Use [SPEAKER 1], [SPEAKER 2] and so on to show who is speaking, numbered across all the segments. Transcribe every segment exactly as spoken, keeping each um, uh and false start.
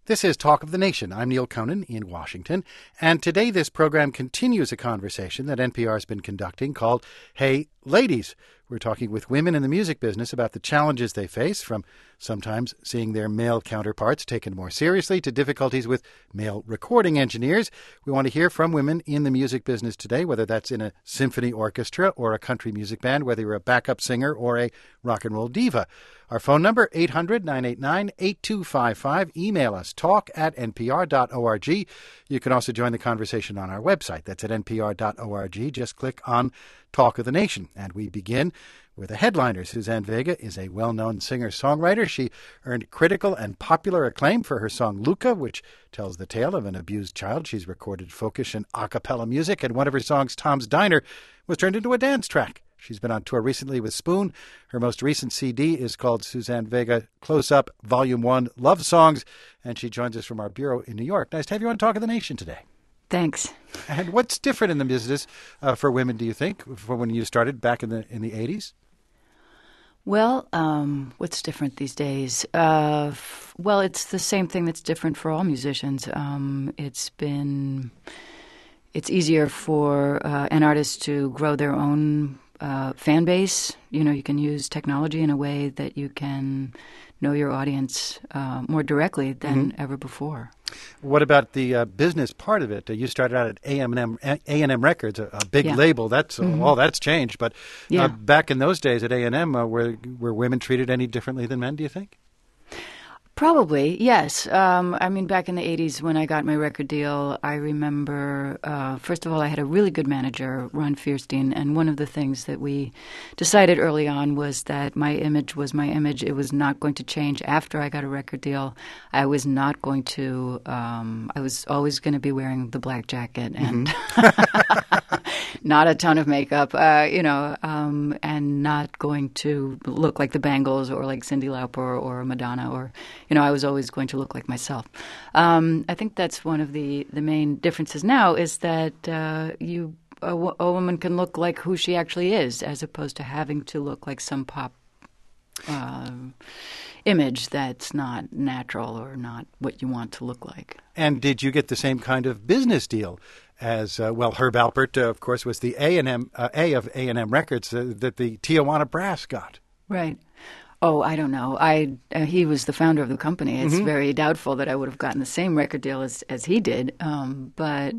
[SPEAKER 1] This is Talk of the Nation. I'm Neil Conan in Washington, and today this program continues a conversation that N P R has been conducting called Hey Ladies. We're talking with women in the music business about the challenges they face, from sometimes seeing their male counterparts taken more seriously to difficulties with male recording engineers. We want to hear from women in the music business today, whether that's in a symphony orchestra or a country music band, whether you're a backup singer or a rock and roll diva. Our phone number, eight hundred, nine eight nine, eight two five five. Email us, talk at n p r dot org. You can also join the conversation on our website. That's at n p r dot org. Just click on Talk of the Nation. And we begin with a headliner. Suzanne Vega is a well-known singer-songwriter. She earned critical and popular acclaim for her song Luca, which tells the tale of an abused child. She's recorded folkish and a cappella music, and one of her songs, Tom's Diner, was turned into a dance track. She's been on tour recently with Spoon. Her most recent C D is called Suzanne Vega Close Up Volume one Love Songs, and she joins us from our bureau in New York. Nice to have you on Talk of the Nation today.
[SPEAKER 2] Thanks.
[SPEAKER 1] And what's different in the business uh, for women, do you think, from when you started back in the in the eighties?
[SPEAKER 2] Well, um, what's different these days? Uh, f- well, it's the same thing that's different for all musicians. Um, it's been, it's easier for uh, an artist to grow their own uh, fan base. You know, you can use technology in a way that you can know your audience uh, more directly than mm-hmm. ever before.
[SPEAKER 1] What about the uh, business part of it? Uh, you started out at A and M, A and M Records, a, a big
[SPEAKER 2] yeah.
[SPEAKER 1] label. That's mm-hmm. all that's changed. But
[SPEAKER 2] yeah.
[SPEAKER 1] uh, back in those days at A and M, uh, were were women treated any differently than men, do you think?
[SPEAKER 2] Probably, yes. Um, I mean, back in the eighties when I got my record deal, I remember, uh, first of all, I had a really good manager, Ron Fierstein, and one of the things that we decided early on was that my image was my image. It was not going to change after I got a record deal. I was not going to, um, I was always going to be wearing the black jacket and mm-hmm. not a ton of makeup, uh, you know, um, and not going to look like the Bangles or like Cyndi Lauper or Madonna or... You know, I was always going to look like myself. Um, I think that's one of the, the main differences now is that uh, you a, w- a woman can look like who she actually is as opposed to having to look like some pop uh, image that's not natural or not what you want to look like.
[SPEAKER 1] And did you get the same kind of business deal as, uh, well, Herb Alpert, uh, of course, was the A and M, uh, A of A and M Records uh, that the Tijuana Brass got?
[SPEAKER 2] Right. Oh, I don't know. I uh, he was the founder of the company. It's mm-hmm. very doubtful that I would have gotten the same record deal as, as he did. Um, but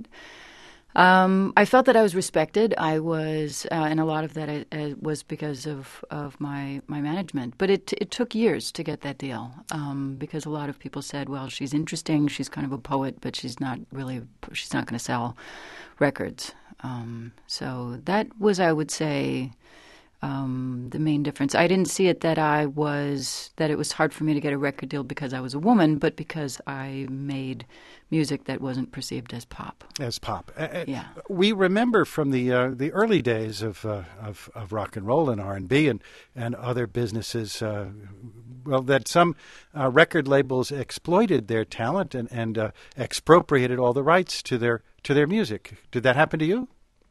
[SPEAKER 2] um, I felt that I was respected. I was, uh, and a lot of that I, I was because of, of my, my management. But it it took years to get that deal um, because a lot of people said, "Well, she's interesting. She's kind of a poet, but she's not really. She's not going to sell records." Um, so that was, I would say. Um, the main difference. I didn't see it that I was that it was hard for me to get a record deal because I was a woman, but because I made music that wasn't perceived as pop.
[SPEAKER 1] As pop, uh,
[SPEAKER 2] yeah.
[SPEAKER 1] We remember from the uh, the early days of, uh, of of rock and roll and R and B and and other businesses. Uh, well, that some uh, record labels exploited their talent and and uh, expropriated all the rights to their to their music. Did that happen to you?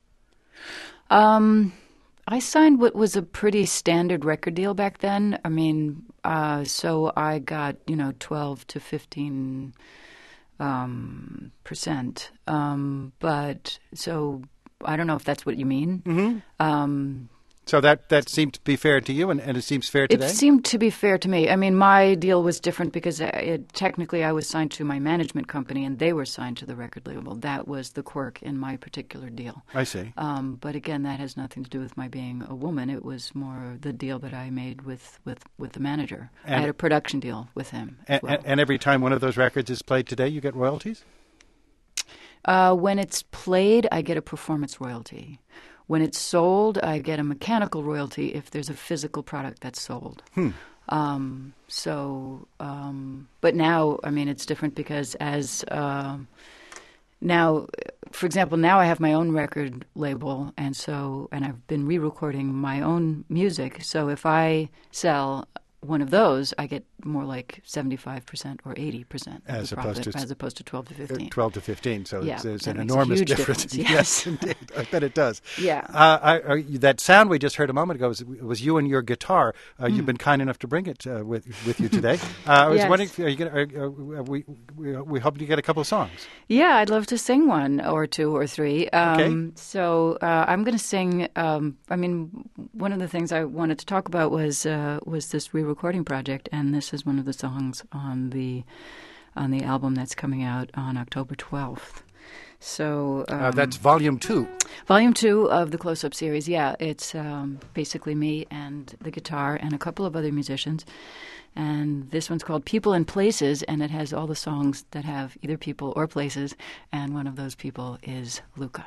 [SPEAKER 2] Um. I signed what was a pretty standard record deal back then. I mean, uh, so I got, you know, twelve to fifteen um, percent. Um, but so I don't know if that's what you mean.
[SPEAKER 1] Mm-hmm.
[SPEAKER 2] Um,
[SPEAKER 1] so that, that seemed to be fair to you, and, and it seems fair today?
[SPEAKER 2] It seemed to be fair to me. I mean, my deal was different because it, technically I was signed to my management company and they were signed to the record label. That was the quirk in my particular deal.
[SPEAKER 1] I see.
[SPEAKER 2] Um, but again, that has nothing to do with my being a woman. It was more the deal that I made with, with, with the manager. And I had a production deal with him as
[SPEAKER 1] and,
[SPEAKER 2] well.
[SPEAKER 1] And every time one of those records is played today, you get royalties?
[SPEAKER 2] Uh, when it's played, I get a performance royalty. When it's sold, I get a mechanical royalty if there's a physical product that's sold.
[SPEAKER 1] Hmm.
[SPEAKER 2] Um, so, um, but now, I mean, it's different because as uh, now, for example, now I have my own record label, and so, and I've been re-recording my own music. So if I sell one of those, I get more like seventy-five percent or eighty percent of
[SPEAKER 1] as
[SPEAKER 2] the
[SPEAKER 1] opposed
[SPEAKER 2] profit,
[SPEAKER 1] to
[SPEAKER 2] as opposed to twelve to fifteen.
[SPEAKER 1] twelve to fifteen, so
[SPEAKER 2] yeah,
[SPEAKER 1] it's, it's
[SPEAKER 2] that
[SPEAKER 1] an
[SPEAKER 2] makes a
[SPEAKER 1] enormous
[SPEAKER 2] huge
[SPEAKER 1] difference.
[SPEAKER 2] difference,
[SPEAKER 1] Yes, indeed. I bet it does.
[SPEAKER 2] Yeah.
[SPEAKER 1] Uh, I, I, that sound we just heard a moment ago was, was you and your guitar. Uh,
[SPEAKER 2] Mm.
[SPEAKER 1] You've been kind enough to bring it uh, with with you today. Uh, I was
[SPEAKER 2] Yes.
[SPEAKER 1] wondering, if, are you gonna, are, are, we, we we hope you get a couple of songs.
[SPEAKER 2] Yeah, I'd love to sing one or two or three. Um,
[SPEAKER 1] Okay.
[SPEAKER 2] So uh, I'm going to sing. Um, I mean, one of the things I wanted to talk about was uh, was this re-recording project, and this is one of the songs on the on the album that's coming out on October twelfth. So um,
[SPEAKER 1] Uh, that's volume two.
[SPEAKER 2] Volume two of the Close-Up series. Yeah, it's um, basically me and the guitar and a couple of other musicians. And this one's called People and Places, and it has all the songs that have either people or places, and one of those people is Luca.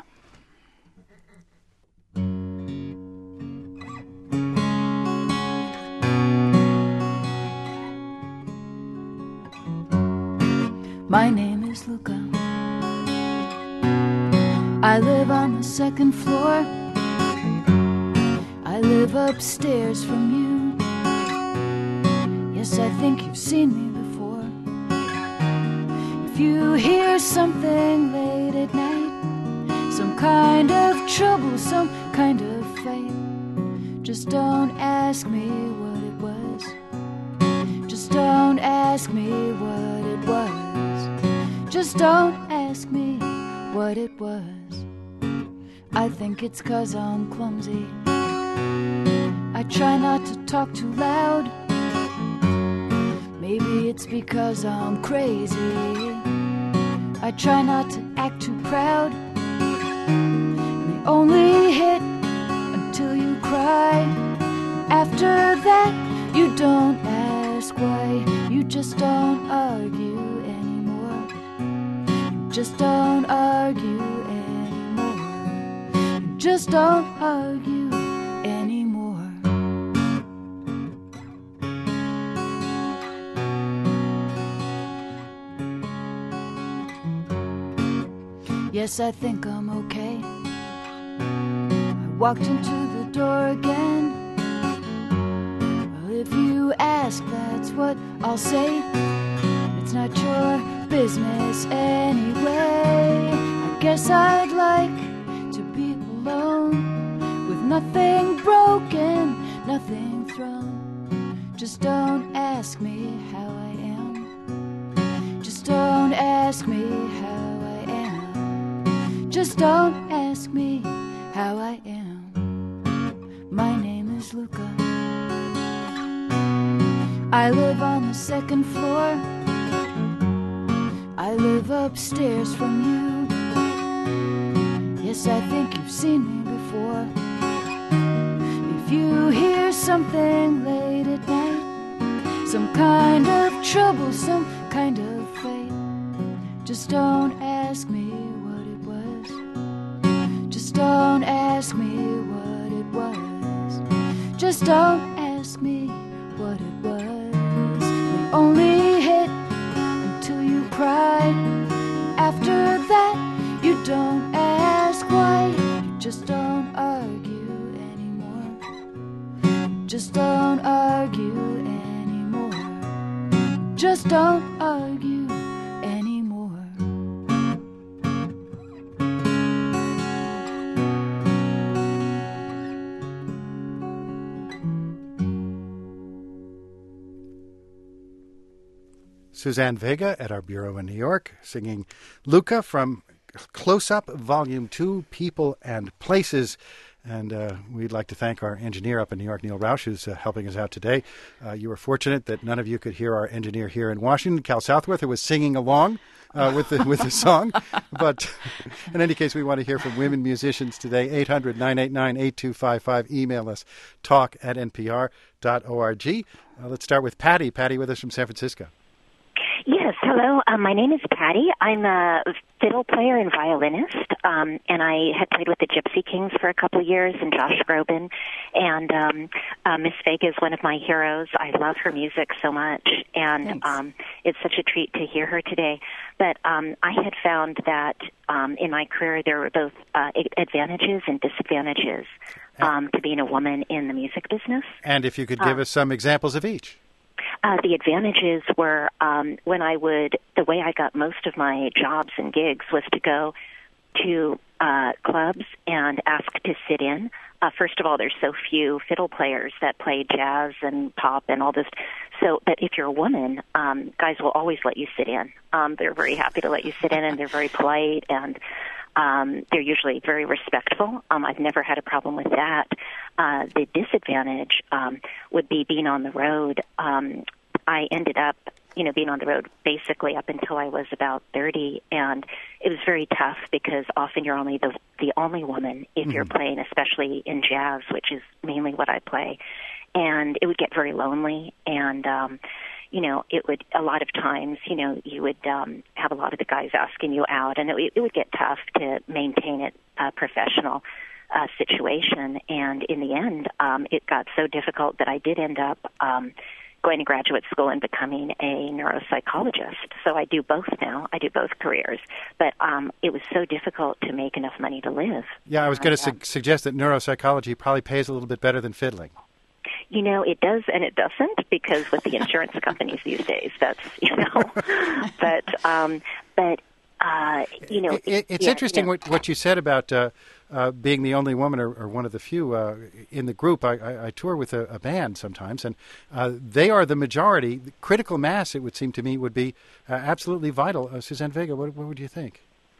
[SPEAKER 2] My name is Luca. I live on the second floor. I live upstairs from you. Yes, I think you've seen me before. If you hear something late at night, some kind of trouble, some kind of fight, just don't ask me what it was. Just don't ask me what it was. Just don't ask me what it was. I think it's 'cause I'm clumsy. I try not to talk too loud. Maybe it's because I'm crazy. I try not to act too proud. And they only hit until you cry. After that, you don't ask why. You just don't argue anymore. You just don't argue anymore. You just don't argue anymore. Yes, I think I'm okay. I walked into the door again. Well, if you ask, that's what I'll say. It's not your business anyway. I guess I'd like to be alone, with nothing broken, nothing thrown. Just don't ask me how I am. Just don't ask me how I am. Just don't ask me how I am. My name is Luca. I live on the second floor. I live upstairs from you. Yes, I think you've seen me before. If you hear something late at night, some kind of trouble, some kind of fate, just don't ask me what it was. Just don't ask me what it was. Just don't ask me what it was. They only hit until you cried. After that, you don't ask why. You just don't argue anymore. You just don't argue anymore. Just don't argue anymore.
[SPEAKER 1] Suzanne Vega at our bureau in New York, singing Luca from Close-Up, Volume two, People and Places. And uh, we'd like to thank our engineer up in New York, Neil Rausch, who's uh, helping us out today. Uh, you were fortunate that none of you could hear our engineer here in Washington, Cal Southworth, who was singing along uh, with the with the song. But in any case, we want to hear from women musicians today. eight hundred, nine eight nine, eight two five five. Email us, talk at n p r dot org. Uh, let's start with Patty. Patty with us from San Francisco.
[SPEAKER 3] Yes, hello. Um, my name is Patty. I'm a fiddle player and violinist, um, and I had played with the Gypsy Kings for a couple of years and Josh Groban. And um, uh, Miss Vega is one of my heroes. I love her music so much, and um, it's such a treat to hear her today. But um, I had found that um, in my career there were both uh, advantages and disadvantages um, to being a woman in the music business.
[SPEAKER 1] And if you could give
[SPEAKER 3] uh,
[SPEAKER 1] us some examples of each.
[SPEAKER 3] Uh, the advantages were um, when I would, the way I got most of my jobs and gigs was to go to uh, clubs and ask to sit in. Uh, first of all, there's so few fiddle players that play jazz and pop and all this. So, but if you're a woman, um, guys will always let you sit in. Um, they're very happy to let you sit in, and they're very polite, and um, they're usually very respectful. Um, I've never had a problem with that. Uh, the disadvantage um, would be being on the road. Um, I ended up, you know, being on the road basically up until I was about thirty, and it was very tough because often you're only the the only woman if mm-hmm. you're playing, especially in jazz, which is mainly what I play, and it would get very lonely, and um, you know, it would a lot of times, you know, you would um, have a lot of the guys asking you out, and it, it would get tough to maintain it uh, professional. Uh, situation, and in the end, um, it got so difficult that I did end up um, going to graduate school and becoming a neuropsychologist. So I do both now. I do both careers. But um, it was so difficult to make enough money to live.
[SPEAKER 1] Yeah, I was going to su- suggest that neuropsychology probably pays a little bit better than fiddling.
[SPEAKER 3] You know, it does and it doesn't, because with the insurance companies these days, that's, you know. but, um, but uh, you know.
[SPEAKER 1] It, it, it's
[SPEAKER 3] yeah,
[SPEAKER 1] interesting
[SPEAKER 3] yeah.
[SPEAKER 1] what, what you said about uh, uh, being the only woman or, or one of the few uh, in the group. I, I, I tour with a, a band sometimes, and uh, they are the majority. The critical mass, it would seem to me, would be uh, absolutely vital. Uh, Suzanne Vega, what, what would you think?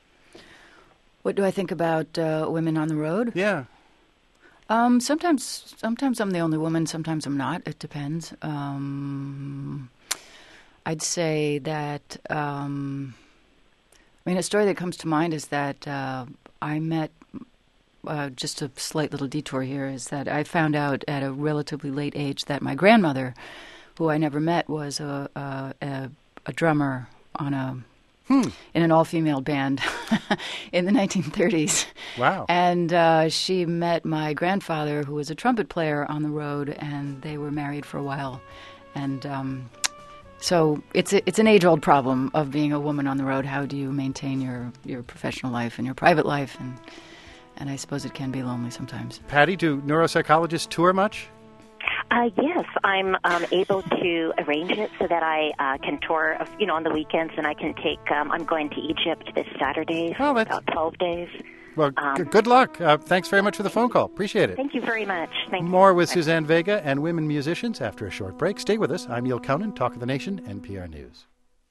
[SPEAKER 2] What do I think about uh, women on the road?
[SPEAKER 1] Yeah.
[SPEAKER 2] Um, sometimes, sometimes I'm the only woman. Sometimes I'm not. It depends. Um, I'd say that. Um, I mean, a story that comes to mind is that uh, I met. Uh, just a slight little detour here is that I found out at a relatively late age that my grandmother, who I never met, was a a, a, a drummer on a. Hmm. in an all-female band in the nineteen thirties.
[SPEAKER 1] Wow.
[SPEAKER 2] And uh, she met my grandfather, who was a trumpet player, on the road, and they were married for a while. And um, so it's a, it's an age-old problem of being a woman on the road. How do you maintain your, your professional life and your private life? And, and I suppose it can be lonely sometimes.
[SPEAKER 1] Patty, do neuropsychologists tour much?
[SPEAKER 3] Uh, yes, I'm um, able to arrange it so that I uh, can tour, you know, on the weekends, and I can take. Um, I'm going to Egypt this Saturday for
[SPEAKER 1] oh, that's...
[SPEAKER 3] about twelve days.
[SPEAKER 1] Well, um, g- good luck. Uh, thanks very much for the phone call. Appreciate it.
[SPEAKER 3] Thank you very much. Thank
[SPEAKER 1] More
[SPEAKER 3] you.
[SPEAKER 1] with Suzanne Vega and women musicians after a short break. Stay with us. I'm Neil Conan, Talk of the Nation, N P R News.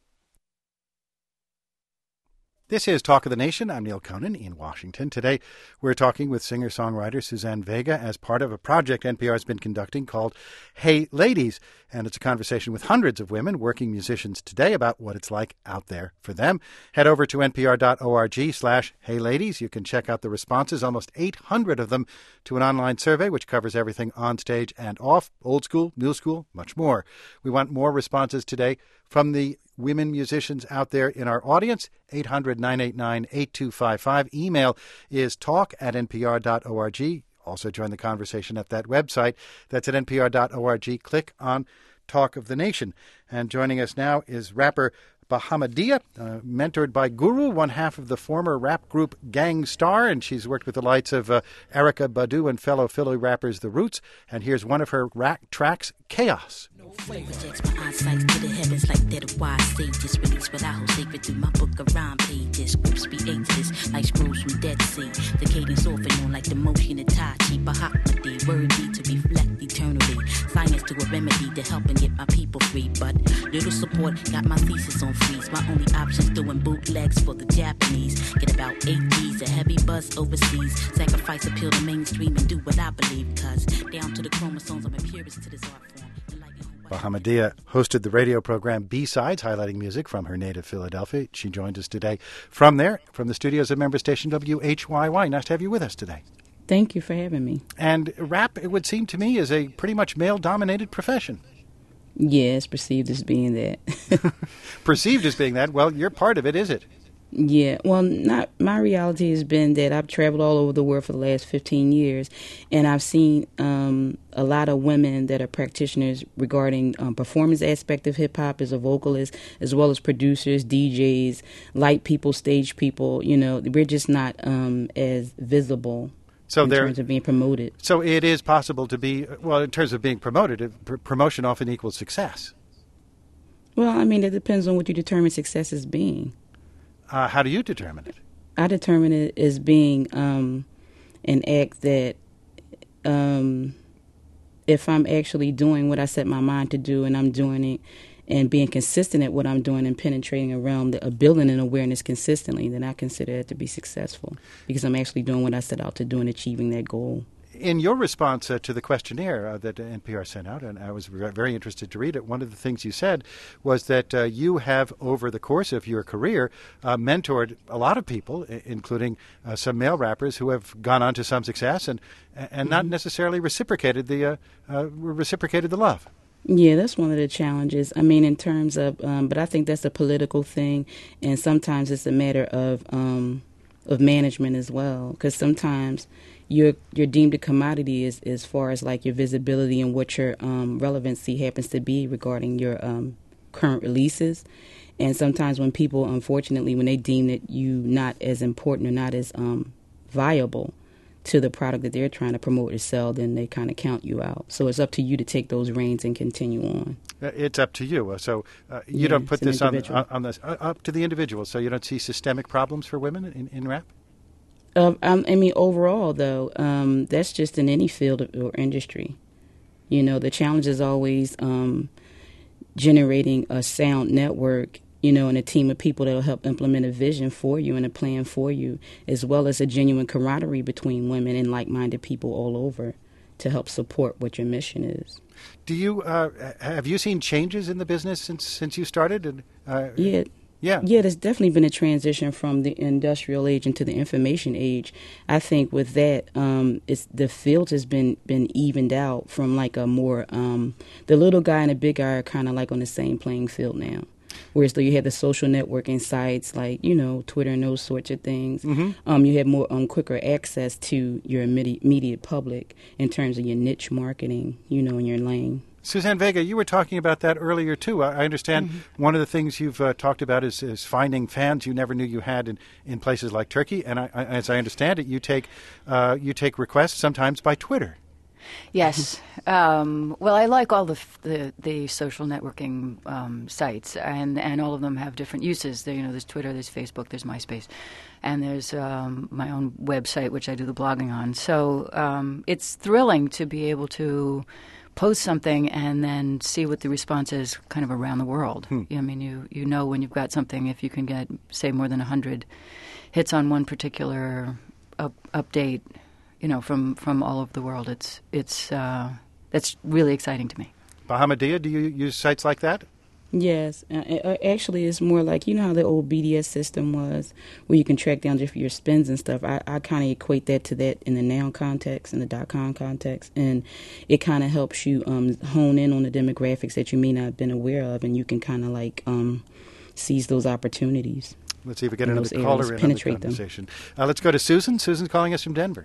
[SPEAKER 1] This is Talk of the Nation. I'm Neil Conan in Washington. Today, we're talking with singer-songwriter Suzanne Vega as part of a project N P R has been conducting called Hey Ladies. And it's a conversation with hundreds of women, working musicians today, about what it's like out there for them. Head over to npr.org slash Hey Ladies. You can check out the responses, almost eight hundred of them, to an online survey which covers everything on stage and off, old school, new school, much more. We want more responses today from the women musicians out there in our audience. Eight hundred, nine eight nine, eight two five five. Email is talk at npr.org. Also join the conversation at that website. That's at npr.org. Click on Talk of the Nation. And joining us now is rapper Bahamadia, uh, mentored by Guru, one half of the former rap group Gang Starr, and she's worked with the likes of uh, Erykah Badu and fellow Philly rappers The Roots. And here's one of her rap tracks, Chaos.
[SPEAKER 4] Projects my eyesight to the heavens like they're the wise sages. Release what I hold sacred through my book of rhyme pages. Groups be ageless like scrolls from Dead Sea. The cadence off and on like the motion of Tai Chi. Bahakmadi, worthy to reflect eternally. Science to a remedy to help and get my people free. But little support got my thesis on freeze. My only option's doing bootlegs for the Japanese. Get about eight G's, a heavy buzz overseas. Sacrifice appeal to mainstream and do what I believe. Cause down to the chromosomes, I'm a purist to this art form.
[SPEAKER 1] Bahamadia hosted the radio program B-Sides, highlighting music from her native Philadelphia. She joined us today from there, from the studios of member station W H Y Y. Nice to have you with us today.
[SPEAKER 5] Thank you for having me.
[SPEAKER 1] And rap, it would seem to me, is a pretty much male-dominated profession.
[SPEAKER 5] Yeah, it's perceived as being that.
[SPEAKER 1] Perceived as being that? Well, you're part of it, is it?
[SPEAKER 5] Yeah, well, not my reality has been that I've traveled all over the world for the last fifteen years, and I've seen um, a lot of women that are practitioners regarding um, performance aspect of hip-hop as a vocalist, as well as producers, D Js, light people, stage people. You know, we're just not um, as visible
[SPEAKER 1] so
[SPEAKER 5] in
[SPEAKER 1] there,
[SPEAKER 5] terms of being promoted.
[SPEAKER 1] So it is possible to be, well, in terms of being promoted, pr- promotion often equals success.
[SPEAKER 5] Well, I mean, it depends on what you determine success as being.
[SPEAKER 1] Uh, how do you determine it?
[SPEAKER 5] I determine it as being um, an act that um, if I'm actually doing what I set my mind to do and I'm doing it and being consistent at what I'm doing and penetrating a realm, that, uh, building an awareness consistently, then I consider it to be successful because I'm actually doing what I set out to do and achieving that goal.
[SPEAKER 1] In your response uh, to the questionnaire uh, that N P R sent out, and I was re- very interested to read it, one of the things you said was that uh, you have, over the course of your career, uh, mentored a lot of people, I- including uh, some male rappers who have gone on to some success and and mm-hmm. not necessarily reciprocated the uh, uh, reciprocated the love.
[SPEAKER 5] Yeah, that's one of the challenges. I mean, in terms of, um, but I think that's a political thing, and sometimes it's a matter of um, of management as well, because sometimes you're you're deemed a commodity as as far as like your visibility and what your um, relevancy happens to be regarding your um, current releases. And sometimes when people, unfortunately, when they deem that you not as important or not as um, viable to the product that they're trying to promote or sell, then they kind of count you out. So it's up to you to take those reins and continue on.
[SPEAKER 1] It's up to you. So uh, you
[SPEAKER 5] yeah,
[SPEAKER 1] don't put this on,
[SPEAKER 5] individual.
[SPEAKER 1] on, on this, uh, up to the individual. So you don't see systemic problems for women in, in rap?
[SPEAKER 5] Uh, um, I mean, overall, though, um, that's just in any field or industry. You know, the challenge is always um, generating a sound network, you know, and a team of people that will help implement a vision for you and a plan for you, as well as a genuine camaraderie between women and like-minded people all over to help support what your mission is.
[SPEAKER 1] Do you uh, have you seen changes in the business since since you started? And, uh,
[SPEAKER 5] yeah.
[SPEAKER 1] Yeah.
[SPEAKER 5] Yeah, there's definitely been a transition from the industrial age into the information age. I think with that, um, it's the field has been, been evened out from like a more, um, the little guy and the big guy are kind of like on the same playing field now. Whereas though you had the social networking sites like, you know, Twitter and those sorts of things, mm-hmm. um, you have more um, quicker access to your immediate, immediate public in terms of your niche marketing, you know, in your lane.
[SPEAKER 1] Suzanne Vega, you were talking about that earlier, too. I understand mm-hmm. one of the things you've uh, talked about is, is finding fans you never knew you had in, in places like Turkey. And I, I, as I understand it, you take uh, you take requests sometimes by Twitter.
[SPEAKER 2] Yes. Um, well, I like all the the, the social networking um, sites, and, and all of them have different uses. There, you know, there's Twitter, there's Facebook, there's MySpace, and there's um, my own website, which I do the blogging on. So um, it's thrilling to be able to post something and then see what the response is kind of around the world. Hmm. I mean, you, you know when you've got something, if you can get, say, more than one hundred hits on one particular up, update, you know, from, from all over the world, it's it's uh, that's really exciting to me.
[SPEAKER 1] Bahamadia, do you use sites like that?
[SPEAKER 5] Yes. Uh, actually, it's more like, you know how the old B D S system was, where you can track down just your spins and stuff. I, I kind of equate that to that in the now context, in the dot-com context. And it kind of helps you um, hone in on the demographics that you may not have been aware of, and you can kind of like um, seize those opportunities.
[SPEAKER 1] Let's see if we get another caller in on the conversation. Uh, let's go to Susan. Susan's calling us from Denver.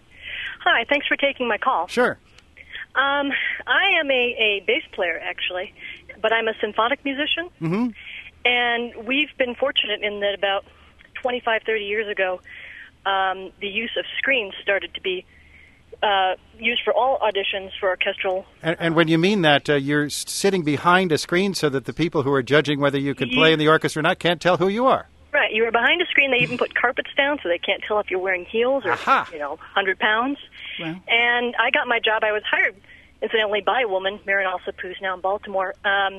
[SPEAKER 6] Hi, thanks for taking my call.
[SPEAKER 1] Sure.
[SPEAKER 6] Um, I am a, a bass player, actually, but I'm a symphonic musician.
[SPEAKER 1] Mm-hmm.
[SPEAKER 6] And we've been fortunate in that about twenty-five, thirty years ago, um, the use of screens started to be uh, used for all auditions for orchestral.
[SPEAKER 1] And, and when you mean that, uh, you're sitting behind a screen so that the people who are judging whether you can play in the orchestra or not can't tell who you are.
[SPEAKER 6] Right. You are behind a screen. They even put carpets down so they can't tell if you're wearing heels or,
[SPEAKER 1] Aha.
[SPEAKER 6] you know, one hundred pounds.
[SPEAKER 2] Wow.
[SPEAKER 6] And I got my job. I was hired, incidentally, by a woman, Marin Alsop, who's now in Baltimore. Um,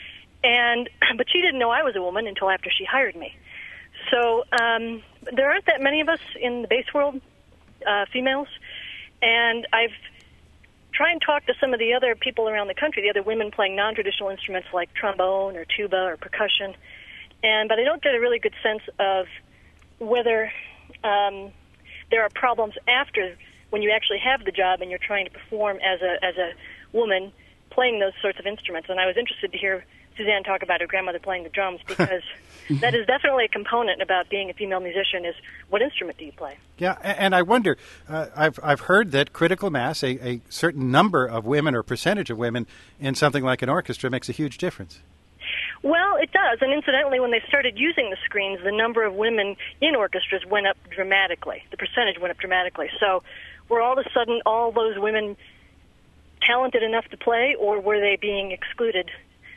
[SPEAKER 6] and but she didn't know I was a woman until after she hired me. So um, there aren't that many of us in the bass world, uh, females. And I've tried and talked to some of the other people around the country, the other women playing non-traditional instruments like trombone or tuba or percussion. And but I don't get a really good sense of whether um, there are problems after when you actually have the job and you're trying to perform as a as a woman playing those sorts of instruments. And I was interested to hear Suzanne talk about her grandmother playing the drums, because that is definitely a component about being a female musician is what instrument do you play?
[SPEAKER 1] Yeah, and I wonder, uh, I've I've heard that critical mass, a, a certain number of women or percentage of women in something like an orchestra makes a huge difference.
[SPEAKER 6] Well, it does. And incidentally, when they started using the screens, the number of women in orchestras went up dramatically. The percentage went up dramatically. So were all of a sudden all those women talented enough to play, or were they being excluded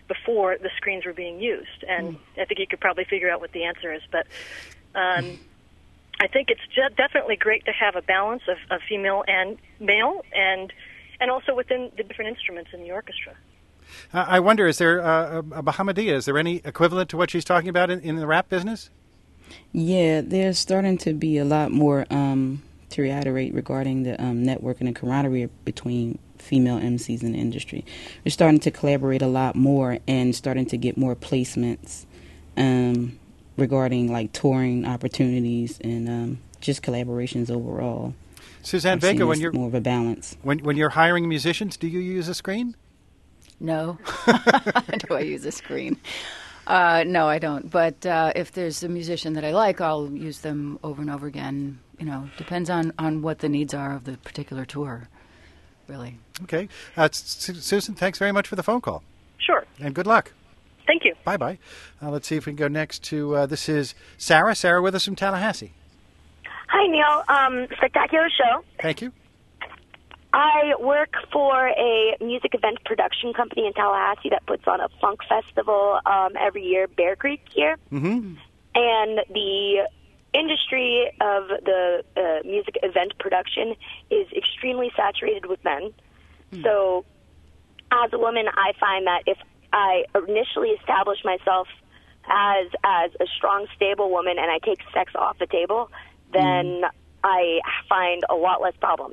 [SPEAKER 6] before the screens were being used? And mm. I think you could probably figure out what the answer is. But um, I think it's de- definitely great to have a balance of, of female and male, and and also within the different instruments in the orchestra.
[SPEAKER 1] Uh, I wonder, is there uh, a Bahamadia? Is there any equivalent to what she's talking about in, in the rap business?
[SPEAKER 5] Yeah, there's starting to be a lot more, um, to reiterate, regarding the um, networking and camaraderie between female M Cs in the industry. We're starting to collaborate a lot more and starting to get more placements um, regarding like touring opportunities and um, just collaborations overall.
[SPEAKER 1] Suzanne
[SPEAKER 5] I've
[SPEAKER 1] Vega,
[SPEAKER 5] seen
[SPEAKER 1] when you're
[SPEAKER 5] more of a balance.
[SPEAKER 1] When when you're hiring musicians, do you use a screen?
[SPEAKER 2] No. Do I use a screen? Uh, no, I don't. But uh, if there's a musician that I like, I'll use them over and over again. You know, depends on, on what the needs are of the particular tour, really.
[SPEAKER 1] Okay. Uh, Su- Susan, thanks very much for the phone call.
[SPEAKER 6] Sure.
[SPEAKER 1] And good luck.
[SPEAKER 6] Thank you.
[SPEAKER 1] Bye-bye. Uh, let's see if we can go next to, uh, this is Sarah. Sarah with us from Tallahassee.
[SPEAKER 7] Hi, Neil. Um, spectacular show.
[SPEAKER 1] Thank you.
[SPEAKER 7] I work for a music event production company in Tallahassee that puts on a funk festival um, every year, Bear Creek here.
[SPEAKER 1] Mm-hmm.
[SPEAKER 7] And the industry of the uh, music event production is extremely saturated with men. Mm. So as a woman, I find that if I initially establish myself as as a strong, stable woman and I take sex off the table, then mm. I find a lot less problems.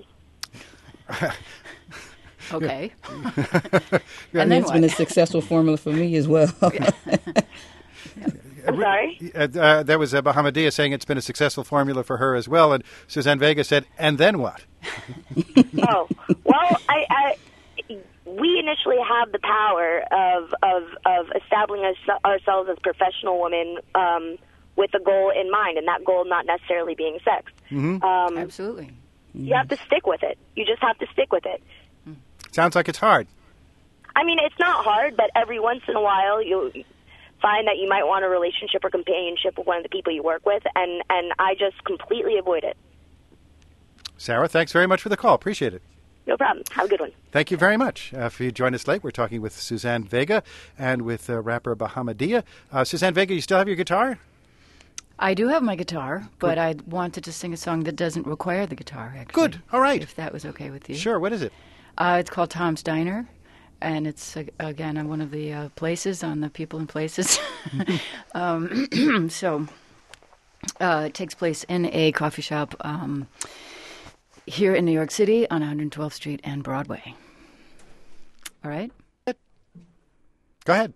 [SPEAKER 2] Okay.
[SPEAKER 5] Yeah, and it's been a successful formula for me as well.
[SPEAKER 7] I'm sorry?
[SPEAKER 1] Uh, uh, there was a Bahamadia saying it's been a successful formula for her as well, and Suzanne Vega said, and then what?
[SPEAKER 7] Oh, well, I, I, we initially have the power of of, of establishing us, ourselves as professional women um, with a goal in mind, and that goal not necessarily being sex.
[SPEAKER 1] Mm-hmm.
[SPEAKER 7] Um,
[SPEAKER 2] Absolutely.
[SPEAKER 7] You have to stick with it. You just have to stick with it.
[SPEAKER 1] Sounds like it's hard.
[SPEAKER 7] I mean, it's not hard, but every once in a while you find that you might want a relationship or companionship with one of the people you work with, and, and I just completely avoid it.
[SPEAKER 1] Sarah, thanks very much for the call. Appreciate it.
[SPEAKER 7] No problem. Have a good one.
[SPEAKER 1] Thank you very much. Uh, if you join us late, we're talking with Suzanne Vega and with uh, rapper Bahamadia. Uh, Suzanne Vega, you still have your guitar?
[SPEAKER 2] I do have my guitar, but I wanted to sing a song that doesn't require the guitar, actually.
[SPEAKER 1] Good. All right.
[SPEAKER 2] If that was okay with you.
[SPEAKER 1] Sure. What is it?
[SPEAKER 2] Uh, it's called Tom's Diner, and it's, uh, again, on one of the uh, places on the People and Places. um, so uh, it takes place in a coffee shop um, here in New York City on one hundred twelfth Street and Broadway. All right?
[SPEAKER 1] Go ahead.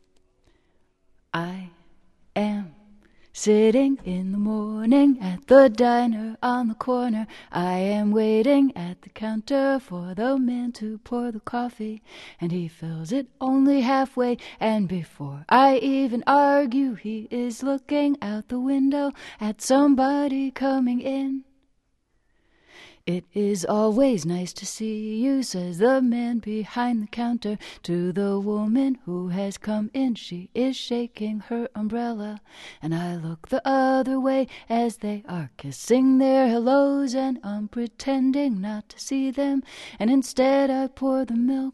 [SPEAKER 2] I am sitting in the morning at the diner on the corner. I am waiting at the counter for the man to pour the coffee, and he fills it only halfway, and before I even argue, he is looking out the window at somebody coming in. It is always nice to see you, says the man behind the counter to the woman who has come in. She is shaking her umbrella, and I look the other way as they are kissing their hellos, and I'm pretending not to see them, and instead I pour the milk.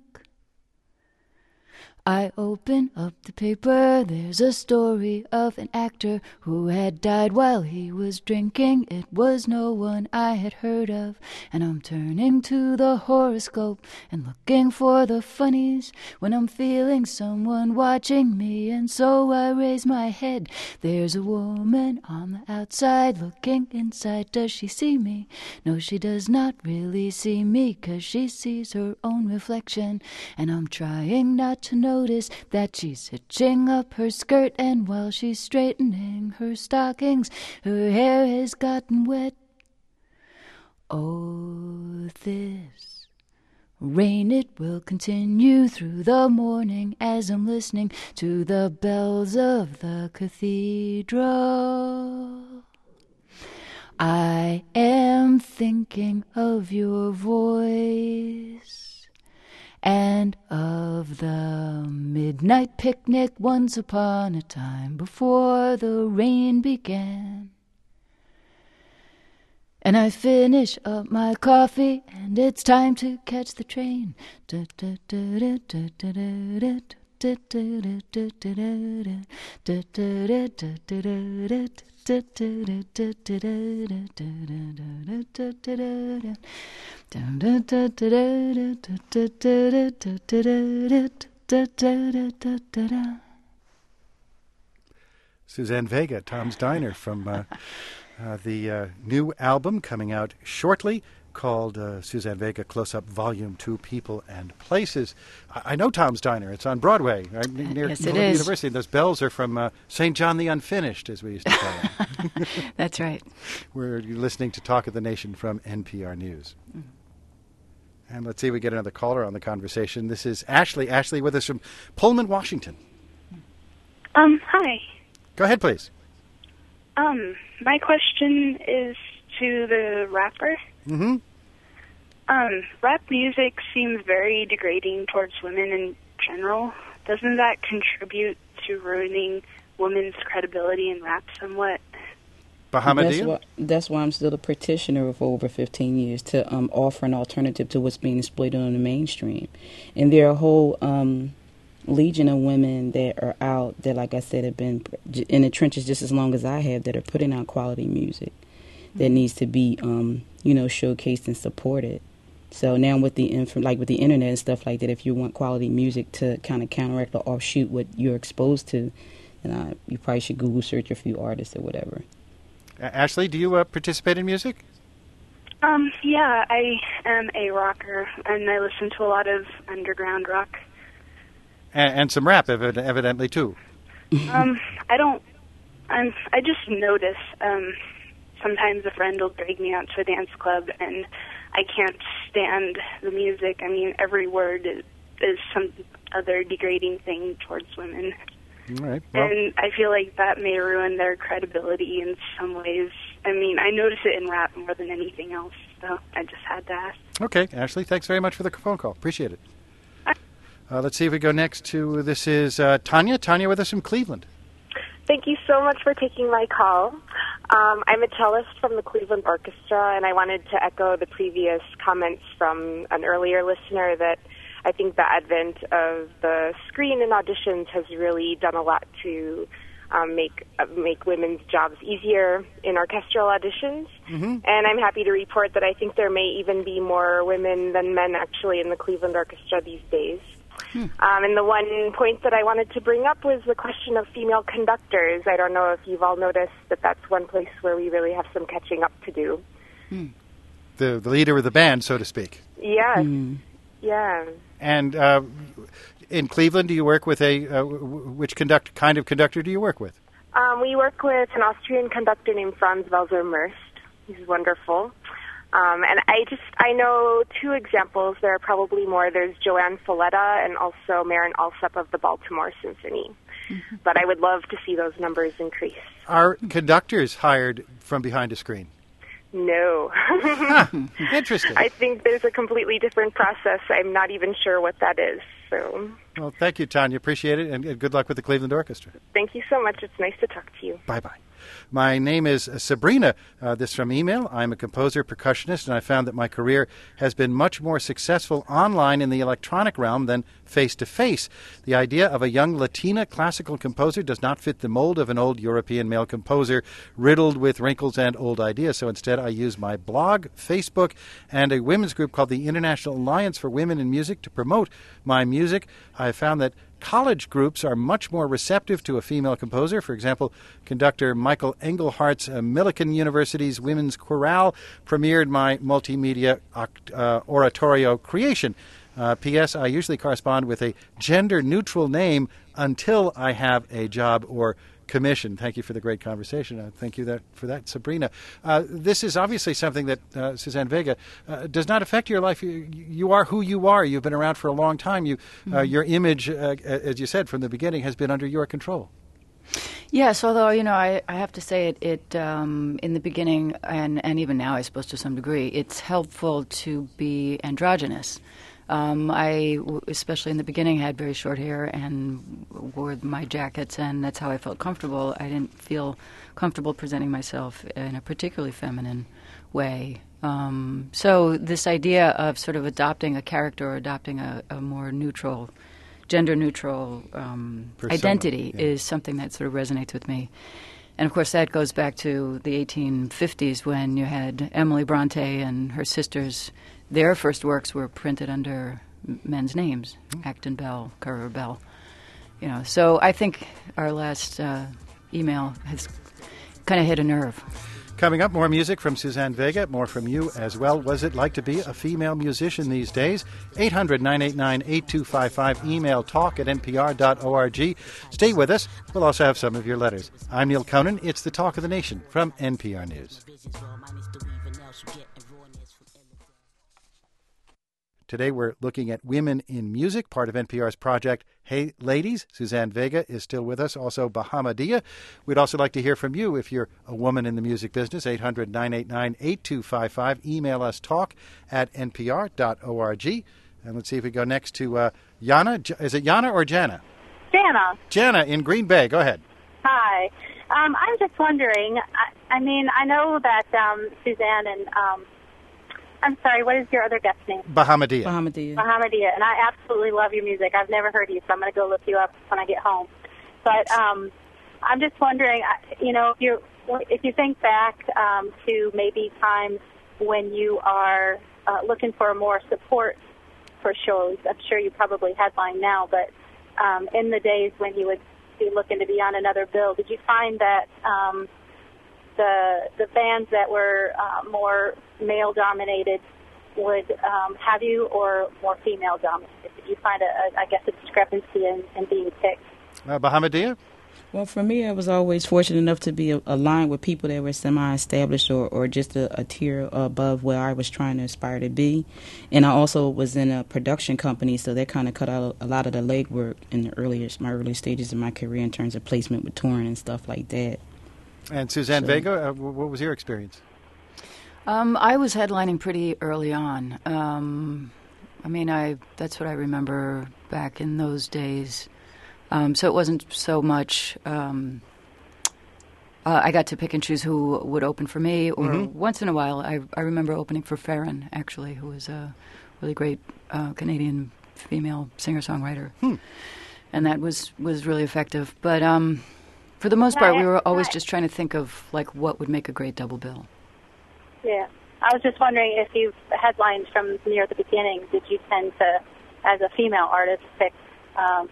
[SPEAKER 2] I open up the paper, there's a story of an actor who had died while he was drinking. It was no one I had heard of, and I'm turning to the horoscope and looking for the funnies when I'm feeling someone watching me, and so I raise my head. There's a woman on the outside looking inside. Does she see me? No, she does not really see me, 'cause she sees her own reflection, and I'm trying not to know notice that she's hitching up her skirt, and while she's straightening her stockings, her hair has gotten wet. Oh, this rain, it will continue through the morning as I'm listening to the bells of the cathedral. I am thinking of your voice and of the midnight picnic once upon a time before the rain began. And I finish up my coffee, and it's time to catch the train. Da, da, da, da, da, da, da, da,
[SPEAKER 1] Suzanne Vega, Tom's Diner, from uh, uh, the uh, new album coming out shortly, called uh, Suzanne Vega Close-Up Volume two, People and Places. I, I know Tom's Diner. It's on Broadway, right, near
[SPEAKER 2] yes,
[SPEAKER 1] Columbia
[SPEAKER 2] it is.
[SPEAKER 1] University. Those bells are from uh, Saint John the Unfinished, as we used to call it.
[SPEAKER 2] That's right.
[SPEAKER 1] We're listening to Talk of the Nation from N P R News. Mm. And let's see if we get another caller on the conversation. This is Ashley. Ashley with us from Pullman, Washington.
[SPEAKER 8] Um, hi.
[SPEAKER 1] Go ahead, please.
[SPEAKER 8] Um, my question is to the rapper.
[SPEAKER 1] Mm-hmm.
[SPEAKER 8] Um, rap music seems very degrading towards women in general. Doesn't that contribute to ruining women's credibility in rap somewhat?
[SPEAKER 1] Bahamadia?
[SPEAKER 5] That's why, that's why I'm still a practitioner for over fifteen years, to um, offer an alternative to what's being exploited on the mainstream. And there are a whole um, legion of women that are out that, like I said, have been in the trenches just as long as I have, that are putting out quality music that needs to be, um, you know, showcased and supported. So now with the inf- like with the internet and stuff like that, if you want quality music to kind of counteract or offshoot what you're exposed to, then uh, you probably should Google search a few artists or whatever.
[SPEAKER 1] Uh, Ashley, do you uh, participate in music?
[SPEAKER 8] Um, yeah, I am a rocker, and I listen to a lot of underground rock.
[SPEAKER 1] And, and some rap, evid- evidently, too.
[SPEAKER 8] um, I don't, I'm, I just notice, um, sometimes a friend will drag me out to a dance club, and I can't stand the music. I mean, every word is, is some other degrading thing towards women.
[SPEAKER 1] All right. Well,
[SPEAKER 8] and I feel like that may ruin their credibility in some ways. I mean, I notice it in rap more than anything else, so I just had to ask.
[SPEAKER 1] okay, Ashley, thanks very much for the phone call. Appreciate it. Uh, let's see if we go next to, this is uh, Tanya. Tanya with us from Cleveland.
[SPEAKER 9] Thank you so much for taking my call. Um, I'm a cellist from the Cleveland Orchestra, and I wanted to echo the previous comments from an earlier listener that I think the advent of the screen and auditions has really done a lot to um, make uh, make women's jobs easier in orchestral auditions.
[SPEAKER 1] Mm-hmm.
[SPEAKER 9] And I'm happy to report that I think there may even be more women than men actually in the Cleveland Orchestra these days. Hmm. Um, and the one point that I wanted to bring up was the question of female conductors. I don't know if you've all noticed that that's one place where we really have some catching up to do.
[SPEAKER 1] Hmm. The, the leader of the band, so to speak.
[SPEAKER 9] Yes.
[SPEAKER 5] Hmm.
[SPEAKER 9] Yeah.
[SPEAKER 1] And uh, in Cleveland, do you work with a, uh, which conduct, kind of conductor do you work with?
[SPEAKER 9] Um, we work with an Austrian conductor named Franz Welser-Murst. He's wonderful. Um, and I just, I know two examples. There are probably more. There's Joanne Folletta and also Maren Alsop of the Baltimore Symphony. Mm-hmm. But I would love to see those numbers increase.
[SPEAKER 1] Are conductors hired from behind a screen?
[SPEAKER 9] No.
[SPEAKER 1] Huh, interesting.
[SPEAKER 9] I think there's a completely different process. I'm not even sure what that is. So.
[SPEAKER 1] Well, thank you, Tanya. Appreciate it, and, and good luck with the Cleveland Orchestra.
[SPEAKER 9] Thank you so much. It's nice to talk to you.
[SPEAKER 1] Bye-bye. My name is Sabrina. Uh, this from email. I'm a composer, percussionist, and I found that my career has been much more successful online in the electronic realm than face-to-face. The idea of a young Latina classical composer does not fit the mold of an old European male composer riddled with wrinkles and old ideas. So instead, I use my blog, Facebook, and a women's group called the International Alliance for Women in Music to promote my music. I found that college groups are much more receptive to a female composer. For example, conductor Michael Engelhardt's uh, Millikan University's Women's Chorale premiered my multimedia uh, oratorio creation. Uh, P S. I usually correspond with a gender-neutral name until I have a job or commission. Thank you for the great conversation. Uh, thank you that, for that, Sabrina. Uh, this is obviously something that, uh, Suzanne Vega, uh, does not affect your life. You, you are who you are. You've been around for a long time. You, uh, mm-hmm. Your image, uh, as you said from the beginning, has been under your control.
[SPEAKER 2] Yes, although, you know, I, I have to say it, it um, in the beginning, and, and even now, I suppose to some degree, it's helpful to be androgynous. Um, I, especially in the beginning, had very short hair and wore my jackets, and that's how I felt comfortable. I didn't feel comfortable presenting myself in a particularly feminine way. Um, so this idea of sort of adopting a character or adopting a, a more neutral gender-neutral um,
[SPEAKER 1] Persona,
[SPEAKER 2] identity
[SPEAKER 1] yeah.
[SPEAKER 2] is something that sort of resonates with me. And, of course, that goes back to the eighteen fifties when you had Emily Bronte and her sisters. Their first works were printed under m- men's names, mm. Acton Bell, Currer Bell. You know, so I think our last uh, email has kind of hit a nerve.
[SPEAKER 1] Coming up, more music from Suzanne Vega, more from you as well. Was it like to be a female musician these days? eight hundred, nine eight nine, eight two five five. Email talk at n p r dot org. Stay with us. We'll also have some of your letters. I'm Neil Conan. It's the Talk of the Nation from N P R News. Today we're looking at women in music, part of N P R's project Hey Ladies. Suzanne Vega is still with us, also Bahamadia. We'd also like to hear from you if you're a woman in the music business, eight hundred, nine eight nine, eight two five five. Email us talk at n p r dot org. And let's see if we go next to uh, Jana. J- Is it Jana or Jana?
[SPEAKER 10] Jana.
[SPEAKER 1] Jana in Green Bay. Go ahead.
[SPEAKER 10] Hi. Um, I'm just wondering, I, I mean, I know that um, Suzanne and... Um, I'm sorry, what is your other guest's name?
[SPEAKER 1] Bahamadia.
[SPEAKER 5] Bahamadia.
[SPEAKER 10] Bahamadia, and I absolutely love your music. I've never heard you, so I'm going to go look you up when I get home. But um, I'm just wondering, you know, if you if you think back um, to maybe times when you are uh, looking for more support for shows, I'm sure you probably headline now, but um, in the days when you would be looking to be on another bill, did you find that um, the the bands that were uh, more male-dominated would um, have you, or more female-dominated? Did you find, a, a, I guess, a discrepancy in, in being picked?
[SPEAKER 1] Uh, Bahamadia?
[SPEAKER 5] Well, for me, I was always fortunate enough to be aligned with people that were semi-established or, or just a, a tier above where I was trying to aspire to be. And I also was in a production company, so that kind of cut out a lot of the legwork in the earliest, my early stages of my career in terms of placement with touring and stuff like that.
[SPEAKER 1] And Suzanne
[SPEAKER 5] So-
[SPEAKER 1] Vega, uh, what was your experience?
[SPEAKER 2] Um, I was headlining pretty early on. Um, I mean, I that's what I remember back in those days. Um, so it wasn't so much. Um, uh, I got to pick and choose who would open for me, or
[SPEAKER 1] Mhm.
[SPEAKER 2] once in a while, I, I remember opening for Farron, actually, who was a really great uh, Canadian female singer-songwriter,
[SPEAKER 1] Hmm.
[SPEAKER 2] and that was, was really effective. But um, for the most part, we were always just trying to think of like what would make a great double bill.
[SPEAKER 10] Yeah. I was just wondering if you've headlined from near the beginning, did you tend to, as a female artist, pick um,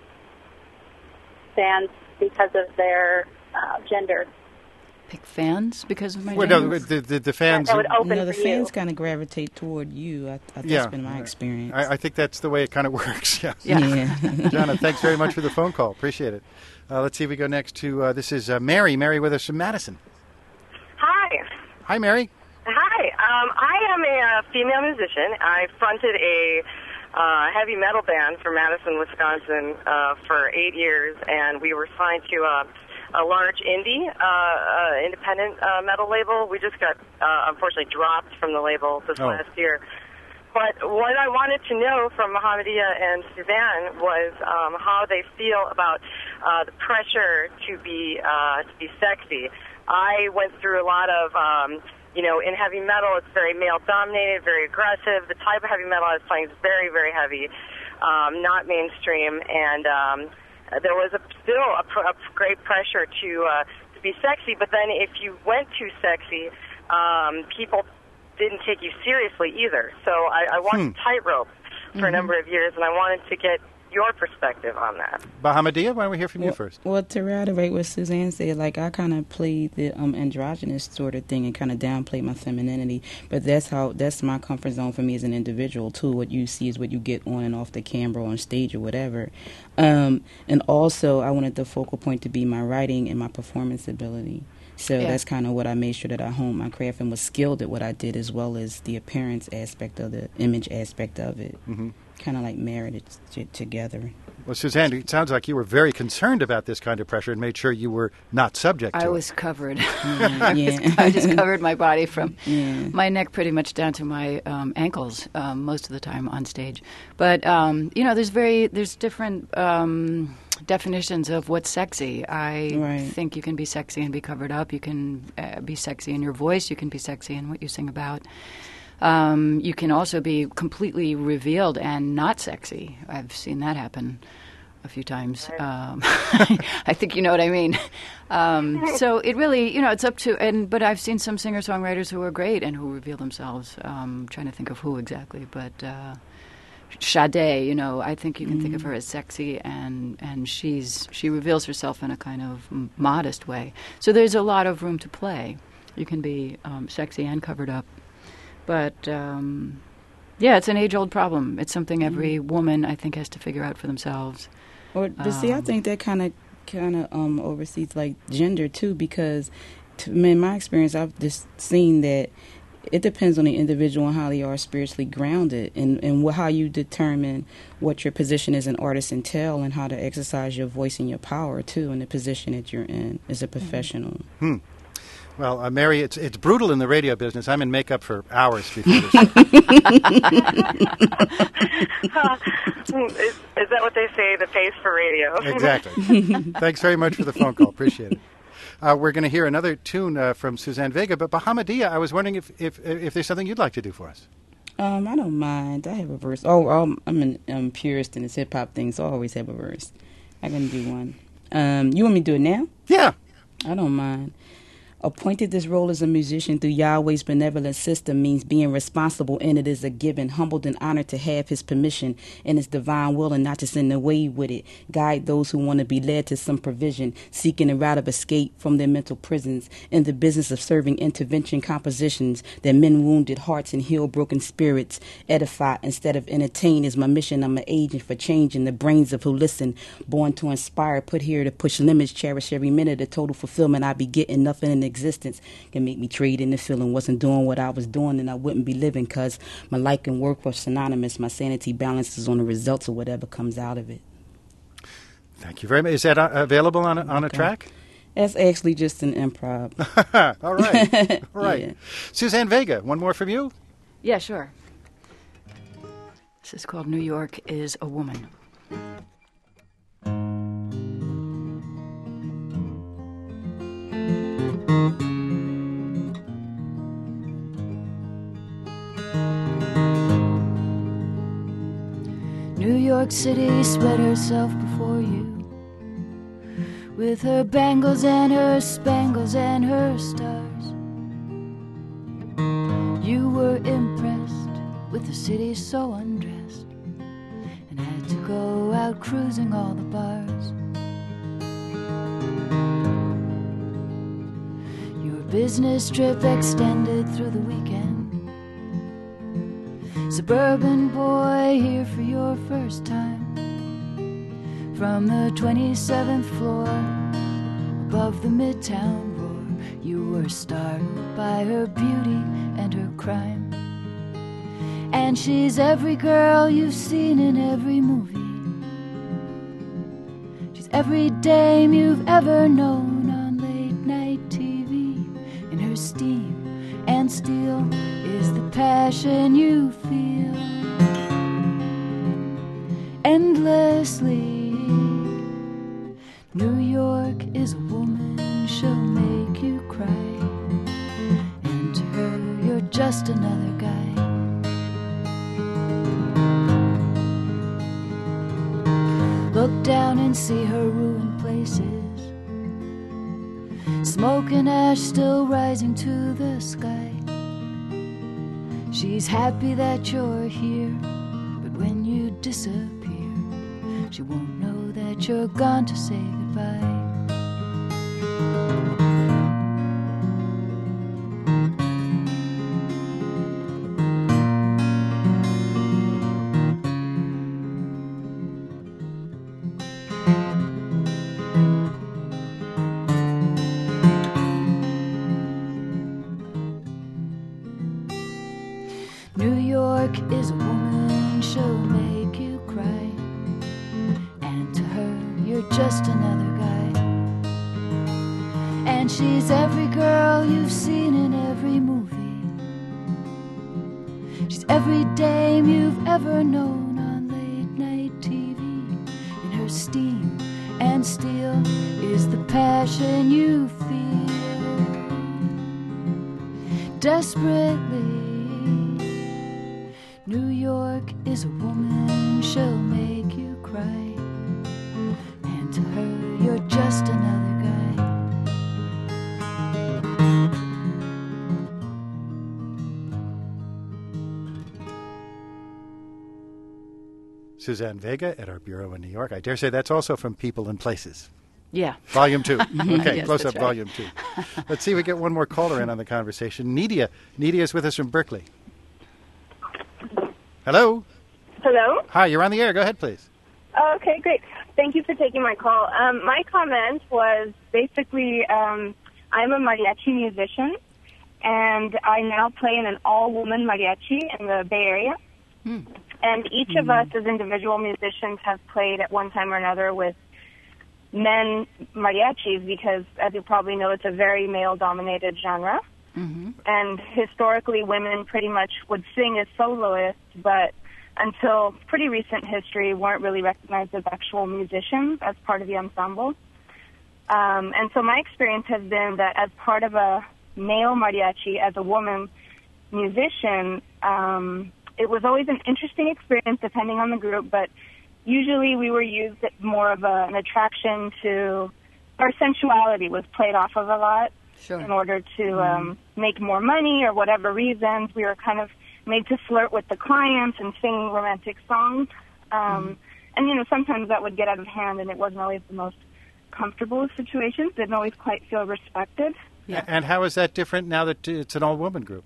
[SPEAKER 10] bands because of their uh, gender?
[SPEAKER 2] Pick fans because of my
[SPEAKER 1] Well,
[SPEAKER 2] gender?
[SPEAKER 1] no, the, the, the fans...
[SPEAKER 10] That would open
[SPEAKER 5] No, the
[SPEAKER 10] for
[SPEAKER 5] fans
[SPEAKER 10] you.
[SPEAKER 5] kind of gravitate toward you. I, I, that's
[SPEAKER 1] Yeah.
[SPEAKER 5] been my experience.
[SPEAKER 1] I, I think that's the way it kind of works, yeah.
[SPEAKER 2] Yeah.
[SPEAKER 1] Jana, thanks very much for the phone call. Appreciate it. Uh, let's see if we go next to, uh, this is uh, Mary. Mary with us from Madison.
[SPEAKER 11] Hi.
[SPEAKER 1] Hi, Mary.
[SPEAKER 11] Hi. Um, I am a uh, female musician. I fronted a uh, heavy metal band for Madison, Wisconsin uh, for eight years, and we were signed to uh, a large indie, uh, uh, independent uh, metal label. We just got, uh, unfortunately, dropped from the label this
[SPEAKER 1] Oh.
[SPEAKER 11] last year. But what I wanted to know from Bahamadia and Suzanne was um, how they feel about uh, the pressure to be uh, to be sexy. I went through a lot of, um, you know, in heavy metal, it's very male-dominated, very aggressive. The type of heavy metal I was playing is very, very heavy, um, not mainstream, and um, there was a, still a, pr- a great pressure to uh, to be sexy. But then, if you went too sexy, um, people didn't take you seriously either. So I, I walked
[SPEAKER 1] Hmm.
[SPEAKER 11] a tightrope for
[SPEAKER 5] Mm-hmm.
[SPEAKER 11] a number of years, and I wanted to get your perspective on that.
[SPEAKER 1] Bahamadia, why don't we hear from you
[SPEAKER 5] well,
[SPEAKER 1] first?
[SPEAKER 5] Well, to reiterate what Suzanne said, like I kind of played the um, androgynous sort of thing and kind of downplayed my femininity. But that's how that's my comfort zone for me as an individual too. What you see is what you get on and off the camera, on stage or whatever. Um, and also, I wanted the focal point to be my writing and my performance ability. So
[SPEAKER 2] Yeah.
[SPEAKER 5] that's kind of what I made sure that I honed my craft and was skilled at what I did, as well as the appearance aspect of the image aspect of it.
[SPEAKER 1] Mhm.
[SPEAKER 5] Kind of like married it t- together.
[SPEAKER 1] Well, Suzanne, it sounds like you were very concerned about this kind of pressure and made sure you were not subject to
[SPEAKER 2] I
[SPEAKER 1] it.
[SPEAKER 2] was covered.
[SPEAKER 5] Yeah. yeah.
[SPEAKER 2] I just covered my body from
[SPEAKER 5] Yeah.
[SPEAKER 2] my neck pretty much down to my um, ankles um, most of the time on stage. But um, you know, there's very there's different um, definitions of what's sexy. I
[SPEAKER 5] Right.
[SPEAKER 2] think you can be sexy and be covered up. You can uh, be sexy in your voice. You can be sexy in what you sing about. Um, you can also be completely revealed and not sexy. I've seen that happen a few times. Um, I think you know what I mean. Um, so it really, you know, it's up to, and but I've seen some singer-songwriters who are great and who reveal themselves. Um, trying to think of who exactly, but uh, Sade, you know, I think you can mm. think of her as sexy, and, and she's she reveals herself in a kind of m- modest way. So there's a lot of room to play. You can be um, sexy and covered up. But, um, yeah, it's an age-old problem. It's something every mm. woman, I think, has to figure out for themselves.
[SPEAKER 5] Or, but um, see, I think that kind of kind of um, oversees like gender too, because to, in my experience, I've just seen that it depends on the individual and how they are spiritually grounded, and and what, how you determine what your position as an artist entail, and how to exercise your voice and your power too in the position that you're in as a professional.
[SPEAKER 1] Hmm. Well, uh, Mary, it's it's brutal in the radio business. I'm in makeup for hours before this.
[SPEAKER 11] uh, is, is that what they say, the pace for radio?
[SPEAKER 1] Exactly. Thanks very much for the phone call. Appreciate it. Uh, we're going to hear another tune uh, from Suzanne Vega, but Bahamadia, I was wondering if, if if there's something you'd like to do for us.
[SPEAKER 5] Um, I don't mind. I have a verse. Oh, um, I'm an um, purist in this hip-hop thing, so I always have a verse. I can do one. Um, you want me to do it now?
[SPEAKER 1] Yeah.
[SPEAKER 5] I don't mind. Appointed this role as a musician through Yahweh's benevolent system means being responsible in it is a given, humbled and honored to have his permission and his divine will and not to send away with it. Guide those who want to be led to some provision, seeking a route of escape from their mental prisons, in the business of serving intervention compositions that mend wounded hearts and heal broken spirits. Edify instead of entertain is my mission. I'm an agent for change in the brains of who listen, born to inspire, put here to push limits, cherish every minute of total fulfillment I be getting. Nothing in existence can make me trade in the feeling. Wasn't doing what I was doing, and I wouldn't be living, cause my life and work were synonymous. My sanity balances on the results of whatever comes out of it.
[SPEAKER 1] Thank you very much. Is that uh, available on a, on a
[SPEAKER 5] Okay.
[SPEAKER 1] track?
[SPEAKER 5] That's actually just an improv.
[SPEAKER 1] All right. All right.
[SPEAKER 5] Yeah.
[SPEAKER 1] Suzanne Vega, one more from you?
[SPEAKER 2] Yeah, sure. This is called New York is a Woman. New York City spread herself before you, with her bangles and her spangles and her stars. You were impressed with the city so undressed, and had to go out cruising all the bars. Your business trip extended through the weekend. Suburban boy here for your first time. From the twenty-seventh floor, above the Midtown roar, you were startled by her beauty and her crime. And she's every girl you've seen in every movie. She's every dame you've ever known on late night T V. In her steam and steel is the passion you feel endlessly. New York is a woman, she'll make you cry, and to her you're just another guy. Look down and see her ruined places, smoke and ash still rising to the sky. She's happy that you're here, but when you disappear, she won't know that you're gone to say goodbye. New York is a woman, she'll make you cry, and to her you're just another guy. And she's every girl you've seen in every movie. She's every dame you've ever known on late night T V. In her steam and steel is the passion you feel desperately. She's a woman, she'll make you cry. And to her, you're just another guy.
[SPEAKER 1] Suzanne Vega at our bureau in New York. I dare say that's also from People and Places.
[SPEAKER 2] Yeah.
[SPEAKER 1] Volume two. Okay,
[SPEAKER 2] Yes,
[SPEAKER 1] close
[SPEAKER 2] that's
[SPEAKER 1] up
[SPEAKER 2] right.
[SPEAKER 1] volume two. Let's see if we get one more caller in on the conversation. Nidia. Nidia is with us from Berkeley. Hello.
[SPEAKER 12] Hello.
[SPEAKER 1] Hi, you're on the air. Go ahead, please.
[SPEAKER 12] Oh, okay, great. Thank you for taking my call. Um, my comment was basically um, I'm a mariachi musician, and I now play in an all-woman mariachi in the Bay Area.
[SPEAKER 2] Hmm.
[SPEAKER 12] And each of us as individual musicians have played at one time or another with men mariachis because, as you probably know, it's a very male-dominated genre.
[SPEAKER 2] Mm-hmm.
[SPEAKER 12] And historically, women pretty much would sing as soloists, but until pretty recent history, weren't really recognized as actual musicians as part of the ensemble. Um, and so my experience has been that as part of a male mariachi, as a woman musician, um, it was always an interesting experience depending on the group, but usually we were used as more of a, an attraction to, our sensuality was played off of a lot.
[SPEAKER 2] Sure.
[SPEAKER 12] In order to
[SPEAKER 2] Mm-hmm.
[SPEAKER 12] um, make more money or whatever reasons, we were kind of made to flirt with the clients and sing romantic songs. Um,
[SPEAKER 2] Mm-hmm.
[SPEAKER 12] And, you know, sometimes that would get out of hand, and it wasn't always the most comfortable of situations. Didn't always quite feel respected.
[SPEAKER 2] Yeah.
[SPEAKER 1] And how is that different now that it's an all-woman group?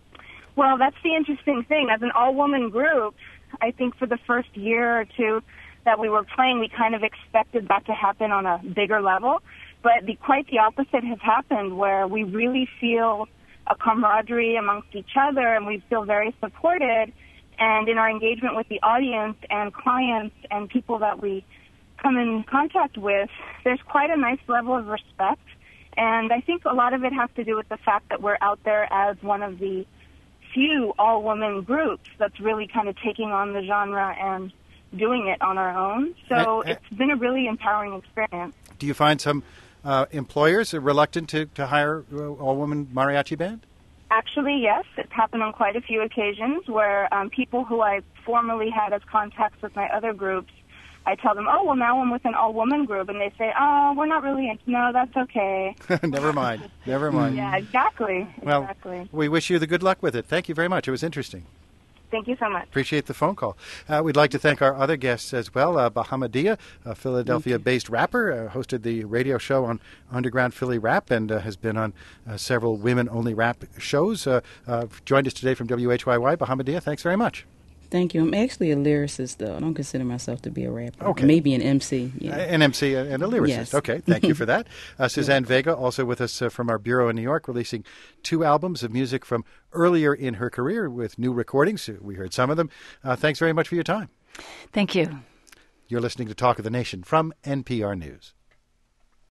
[SPEAKER 12] Well, that's the interesting thing. As an all-woman group, I think for the first year or two that we were playing, we kind of expected that to happen on a bigger level. But the, quite the opposite has happened, where we really feel a camaraderie amongst each other, and we feel very supported. And in our engagement with the audience and clients and people that we come in contact with, there's quite a nice level of respect. And I think a lot of it has to do with the fact that we're out there as one of the few all-woman groups that's really kind of taking on the genre and doing it on our own. So
[SPEAKER 1] Uh, uh,
[SPEAKER 12] it's been a really empowering experience.
[SPEAKER 1] Do you find some uh, employers are reluctant to, to hire uh, all-woman mariachi band?
[SPEAKER 12] Actually, yes. It's happened on quite a few occasions where um, people who I formerly had as contacts with my other groups, I tell them, oh, well, now I'm with an all-woman group. And they say, oh, we're not really into, no, that's okay.
[SPEAKER 1] Never mind. Never mind.
[SPEAKER 12] Yeah, exactly.
[SPEAKER 1] Well,
[SPEAKER 12] exactly.
[SPEAKER 1] we wish you the good luck with it. Thank you very much. It was interesting.
[SPEAKER 12] Thank you so much.
[SPEAKER 1] Appreciate the phone call. Uh, we'd like to thank our other guests as well. Uh, Bahamadia, a Philadelphia-based rapper, uh, hosted the radio show on Underground Philly Rap and uh, has been on uh, several women-only rap shows. Uh, uh, joined us today from W H Y Y. Bahamadia, thanks very much.
[SPEAKER 5] Thank you. I'm actually a lyricist, though. I don't consider myself to be a rapper.
[SPEAKER 1] Okay.
[SPEAKER 5] Maybe an M C. Yeah.
[SPEAKER 1] Uh, An M C and a lyricist.
[SPEAKER 5] Yes.
[SPEAKER 1] Okay, thank you for that. Uh, Suzanne Vega, also with us uh, from our bureau in New York, releasing two albums of music from earlier in her career with new recordings. We heard some of them. Uh, thanks very much for your time.
[SPEAKER 2] Thank you.
[SPEAKER 1] You're listening to Talk of the Nation from N P R News.